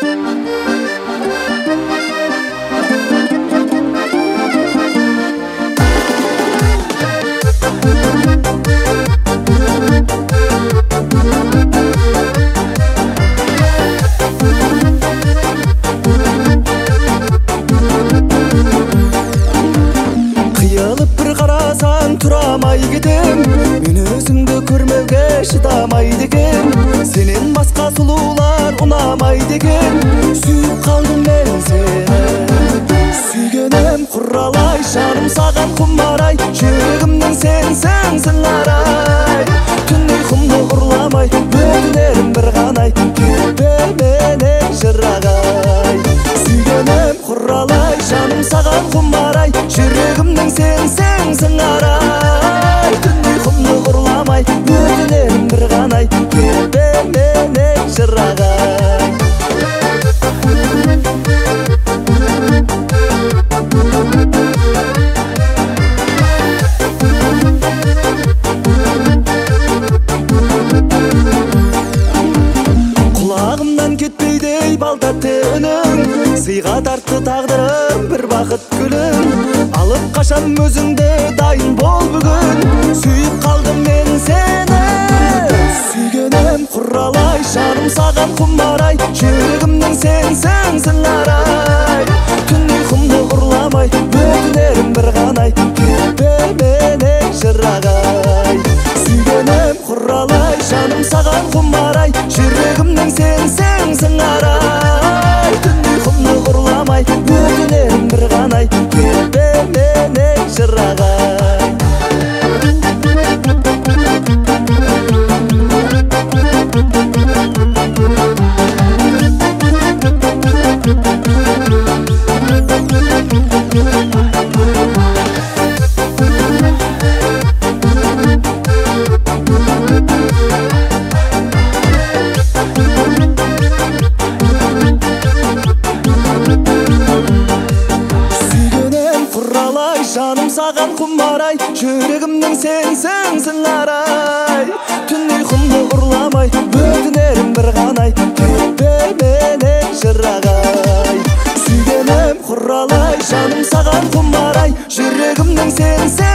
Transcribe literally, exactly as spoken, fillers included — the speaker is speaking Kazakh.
Турамай кетем, мен өзіңді көрмеуге шыдамайды екен. Сенен басқа сұлулар ұнамайды екен. Сүйіп қалдым мен сені, сүйгенім құралай, жаным саған құмарай, жүрегімнің сенсің сыңарай. Түн ұйқымды ұрламай, өтінерім бір ғанай, кетпе менен жырағай. Сүйгенім құралай, жаным саған құмарай, жүрегімнің сенсің сыңарай. Түн ұйқымды ұрламай, өтінерім бір ғанай, кетпе менен жырағай. Құлағымнан кетпейді балдатты үнің, сыйға тартты тағдырым бір бақыт гүлін. Алып қашам өзіңді, дайын бол бүгін. Сүйіп қалдым мен сені, сүйгенім құралай, жаным саған құмарай, жүрегімнің сенсің сыңарай. Түн ұйқымды ұрламай, өтінерім бір ғанай, кетпе менен жырағай. Сүйгенім құралай, жаным саған құмарай, жүрегімнің сенсің сыңарай. Түн ұйқымды ұрламай, өтінерім бір ғанай, кетпе менен жырағай. Жаным саған құмарай, жүрегімнің сенсің сыңарай. Түн ұйқымды ұрламай, өтінерім бір ғанай, кетпе менен жырағай. Сүйгенім құралай, жаным саған құмарай, жүрегімнің сенсің